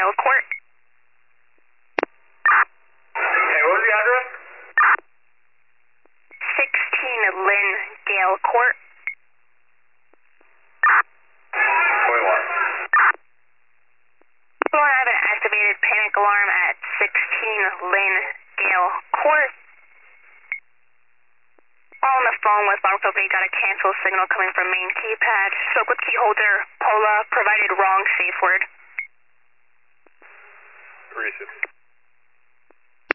Gale Court. Hey, what was the address? 16 Lynn Gale Court. 21. So I have an activated panic alarm at 16 Lynn Gale Court. On the phone with Marco, we got a cancel signal coming from main keypad. Spoke with key holder Paula, provided wrong safe word. 360.